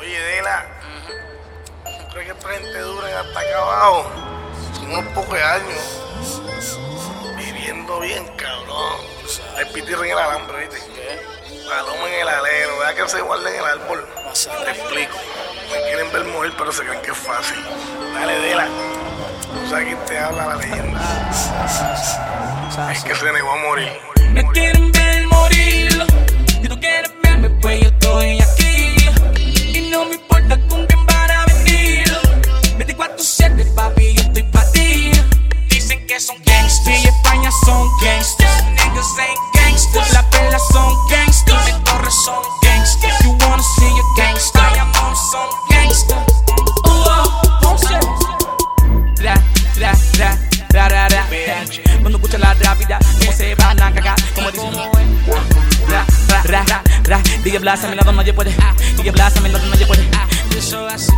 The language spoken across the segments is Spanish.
Oye, Dela, ¿tú crees que esta gente dura hasta acá abajo? Son unos pocos años viviendo bien, cabrón. Hay pitirro en el alambre, ¿viste? Paloma en el alero, vea que se guarda en el árbol. Te explico. Me quieren ver morir, pero se creen que es fácil. Dale, Dela. Tú sabes quién te habla, la leyenda. Es que se negó a morir. Me quieren ver morir. Si tú quieres verme, pues yo estoy aquí. Y no me importa con quién van a venir. 24/7, papi, yo estoy pa' ti. Dicen que son gangsters y España son gangsters. Niggas ain't gangsters. Las pelas son gangsters. De Torres son gangsters. You wanna see a gangster. Bayamón son gangsters. Cuando escucha la rápida, cómo se van a cagar, como dicen. DJ Blas, a mi lado nadie puede. DJ Blas, a mi lado nadie puede. Eso así.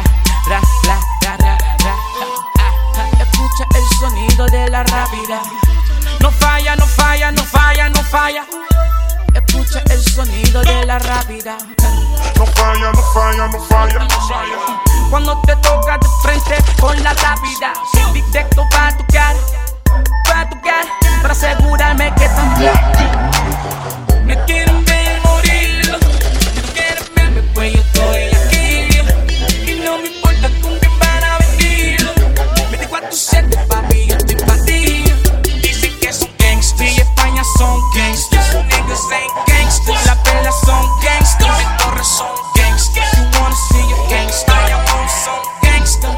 Escucha el sonido de la rápida. No falla, no falla, no falla, no falla. Escucha el sonido de la rápida. No falla, no falla, no falla, no falla. Cuando te toca de frente con la rápida, directo pa' tu cara, para asegurarme que también me quieren ver morir. Si tú quieres verme, pues yo estoy aquí. Y no me importa con quién van a venir. 24/7, papi, yo estoy pa' ti. Dicen que son gangsters y España son gangsters. Niggas ain't gangsters. Las pelas son gangsters. De Torres son gangsters. You wanna see a gangster. Bayamón son gangsters.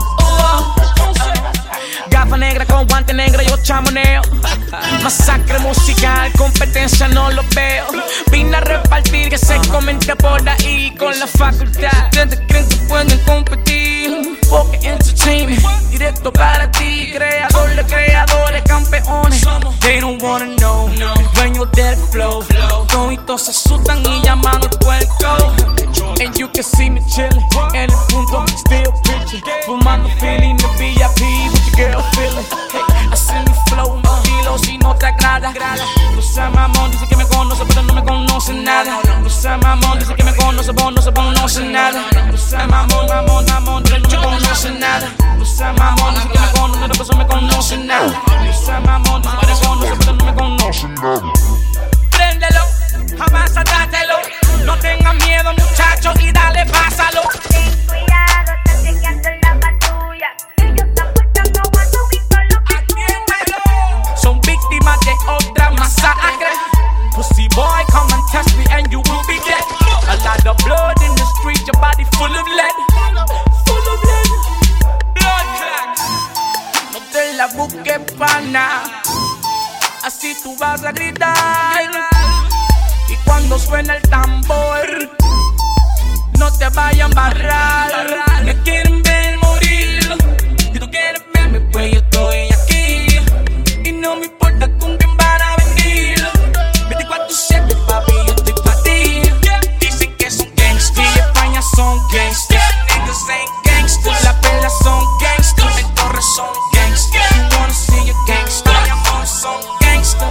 Gafa negra con guante negro, yo chamoneo. Masacre musical, competencia no lo veo. Vine a repartir que se comente por ahí con la facultad. Ustedes creen que pueden competir. Porque entertainment, directo para ti. Creador de creadores, campeones. They don't wanna know, el dueño del flow. Toditos se asustan y llaman al puerco. And you can see me chillin' en el punto, still pitching. Fumando, feeling the VIP with your girl feeling. Hey, así mi flow, mi estilo, si no te agrada. No seas mamón, dice que me conoce, pero no me conoce nada. No seas mamón, dice que me conoce, pero no se conoce nada. No seas mamón, pero no me conoce nada. No seas mamón, dice que me conoce, pero no me conoce nada. No seas mamón, dice que me conoce, pero no me conoce nada. Préndelo, jamás atrátelo. No tengas miedo, muchacho, y dale, pásalo. Ten cuidado, están chequeando la patrulla. Ellos están portando guaso y con lo que atiéndelo. Son víctimas de otra masacre. Pussy boy, come and test me and you will be dead. A lot of blood in the street, your body full of lead. Full of lead. Blood clots. No te la busques, pana. Así tú vas a gritar. Y cuando suena el tambor, no te vayan a embarrar. Me quieren ver morir. Si tú quieres verme, pues yo estoy aquí. Y no me importa con quién van a venir. 24/7, papi, yo estoy pa' ti. Dicen que son gangsters y España son gangsters. Niggas ain't gangsters. Las pelas son gangsters. De Torres son gangsters. You wanna see a gangster. Bayamón son gangsters.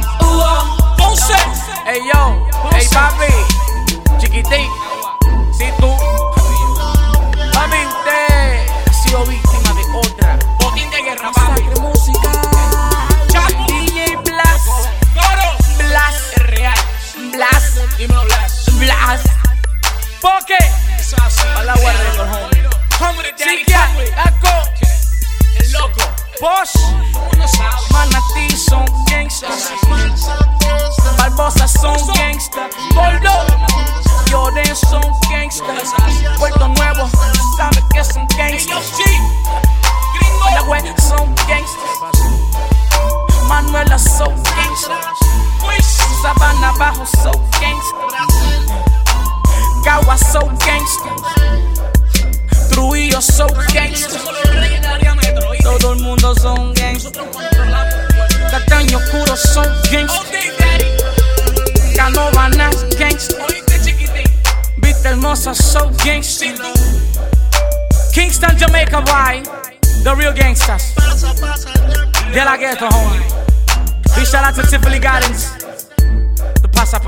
Hey yo, hey papi, chiquitín, si tú, papi, usted ha sido víctima de otra botín de guerra, papi. Masacre musical, DJ Blas, Blas, es real, Blas, dímelo Blas, porque, a la guardia de los homies, Chiquia, Aco, el loco, Bosch, Manatí son gangsters. Barbosa son gangsters, Gordo, Lloren son gangsters, Puerto Nuevo, sabes que son gangsters, Mayagüez son gangsters, Manuela son gangsters, Sabana Bajo son gangsters, Cagua son gangsters, Trujillo son gangsters, todo el mundo son gangsters, Castaño Oscuro son gangsters, Canovanas gangster, Vista Hermosa so gangster, Kingston, Jamaica, why? The real gangsters, De La Ghetto, homie. Big shout out to Tivoli Gardens, the Pasa Pasa.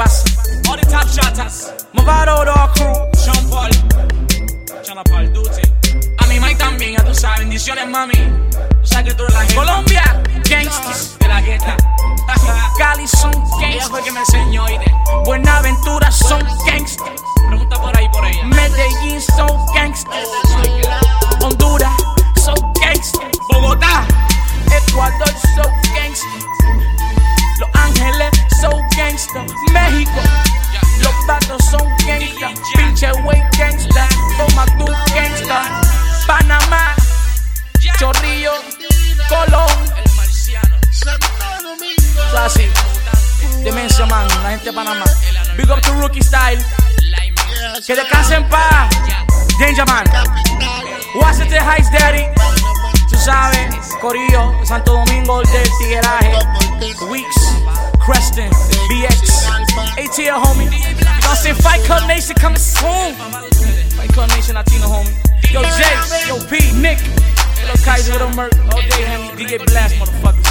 All the top shotters. Movado, Dog Crew. Sean Paul. Sean Paul, Duty. A mi Mike también, ya tú sabes. Bendiciones, mami. Tú sabes que tú eres la gente. Colombia, gangsters de la gueta. Cali son gangsters. Ella fue que me enseñó, ¿oíste? Buenaventura son gangsters. Pregunta por ahí, por ella. Medellín son gangsters. Honduras son gangsters. Bogotá, Ecuador son gangsters. Los Ángeles son gangsters. México, los Patos son gangsters. Pinche wey gangsta. Toma tu gangsta. Panamá, Chorrillo, Colón, el Marciano. Así, Demencia Man, la gente de Panamá. Big up to Rookie Style. Que descansen en paz. Danger Man. Washington Heights Daddy. Tú sabes, Corillo, Santo Domingo del Tigueraje. Weeks, Creston, BX, ATL homie. Y'all say Fight Club Nation coming soon. Fight Club Nation Latino homie. Yo Jay, yo P, Nick, Little Kaiser, Little Merc, all day homie. DJ Blast motherfuckers.